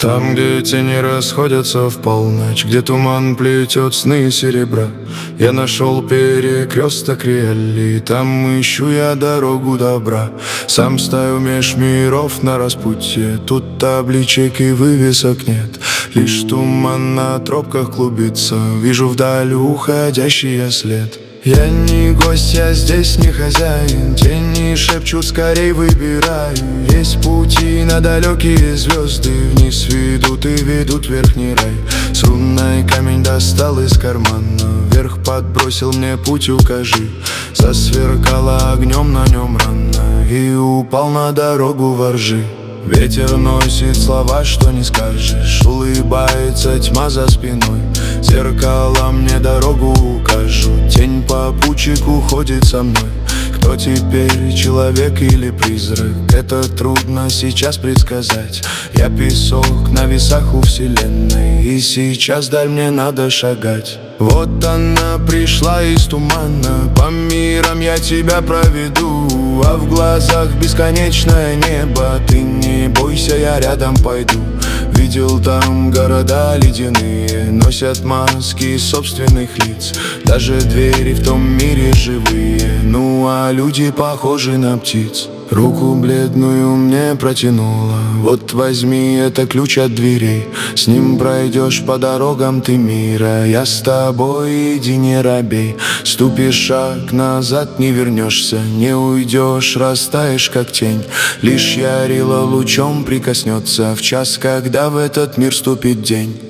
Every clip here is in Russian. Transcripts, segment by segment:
Там, где тени расходятся в полночь, где туман плетет сны серебра, я нашел перекресток реалий, там ищу я дорогу добра. Сам стою меж миров на распутье, тут табличек и вывесок нет, лишь туман на тропках клубится, вижу вдаль уходящий след. Я не гость, я здесь не хозяин, тени шепчут, скорей выбирай. Есть пути на далекие звезды, вниз ведут и ведут в верхний рай. С руной камень достал из кармана, вверх подбросил, мне путь укажи. Засверкало огнем на нем рано и упал на дорогу во ржи. Ветер носит слова, что не скажешь, улыбается тьма за спиной. Зеркало мне дорогу укажут, тень попутчик уходит со мной. Кто теперь, человек или призрак, это трудно сейчас предсказать. Я песок на весах у вселенной, и сейчас даль мне надо шагать. Вот она пришла из тумана, по мирам я тебя проведу, а в глазах бесконечное небо. Ты не бойся, я рядом пойду. Видел там города ледяные, носят маски собственных лиц. Даже двери в том мире живые, ну а люди похожи на птиц. Руку бледную мне протянула, вот возьми, это ключ от дверей. С ним пройдешь по дорогам ты мира, я с тобой, иди не робей. Ступишь шаг назад, не вернешься, не уйдешь, растаешь как тень. Лишь ярило лучом прикоснется в час, когда в этот мир ступит день.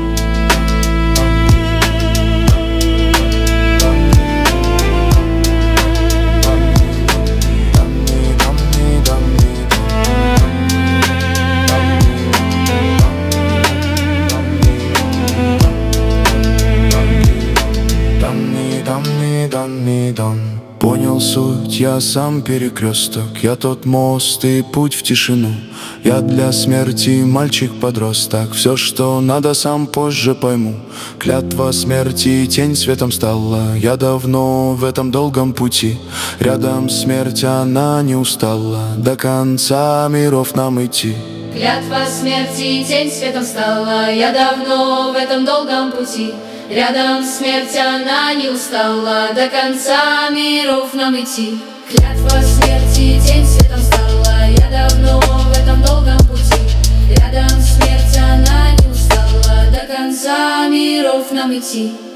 Понял суть, я сам перекресток, я тот мост и путь в тишину. Я для смерти мальчик-подросток, все, что надо, сам позже пойму. Клятва смерти, тень светом стала, я давно в этом долгом пути. Рядом смерть, она не устала, до конца миров нам идти. Клятва смерти, тень светом стала, я давно в этом долгом пути. Рядом смерть, она не устала, до конца миров нам идти. Клятва смерти, тень светом стала, я давно в этом долгом пути. Рядом смерть, она не устала, до конца миров нам идти.